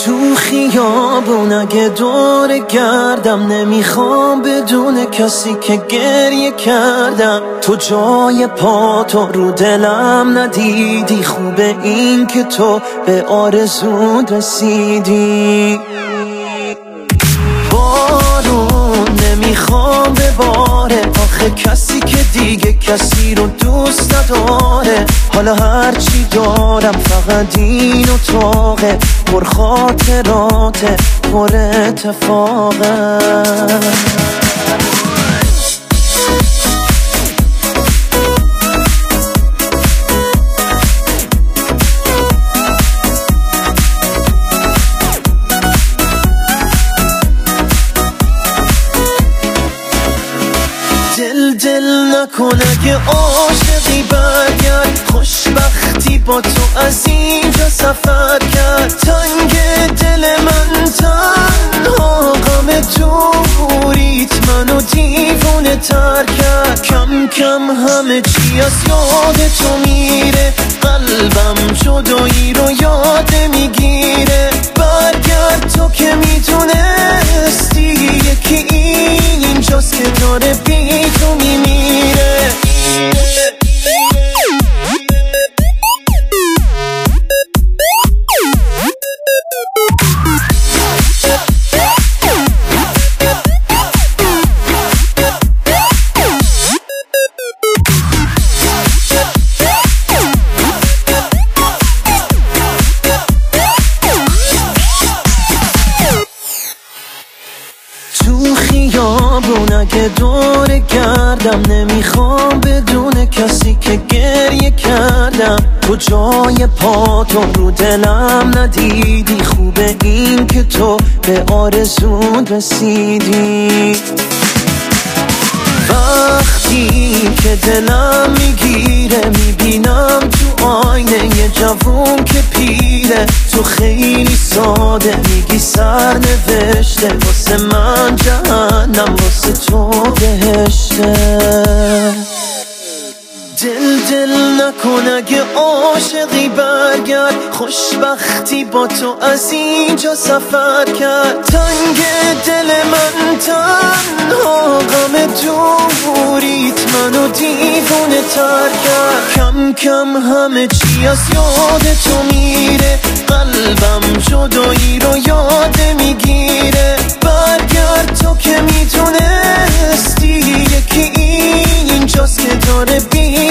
تو خیابون اگه دور گردم نمیخوام بدون کسی که گریه کردم. تو جای پاتو رو دلم ندیدی، خوبه این که تو به آرزون رسیدی. بارون نمیخوام بباره، آخه کسی که دیگه کسی رو دوست نداره. حالا هرچی دارم فقط این اتاقه، پر خاطراته پر اتفاقه. دل نکن اگه عاشقی برگرد، خوشبختی با تو از اینجا سفر کرد. تنگ دل من تنها غم دوریت منو دیوونه تر کرد. کم کم همه چی از یاد تو میره، قلبم جدایی رو یاد میگیره. برگرد تو که میتونستی، یکی اینجاست که داره بی تو میمیره. تو خیابون اگه دور گردم نمیخوام بدون کسی که گریه کردم. تو جای پاتو رو دلم ندیدی، خوبه این که تو به آرزون رسیدی. وقتی که دلم میگیره میبینم تو آینه یه جوون که پیره. تو خیلی ساده میگی سر نوشته، واسه من جهنم واسه تو بهشته. دل نکن اگه عاشقی برگرد، خوشبختی با تو از اینجا سفر کرد. تنگ دل من تنها غم دوریت منو دیوونه تر کرد. کم کم همه چی از یاد تو میره، قلبم جدایی رو یاد میگیره. برگرد تو که میتونستی، یکی اینجاست که داره بی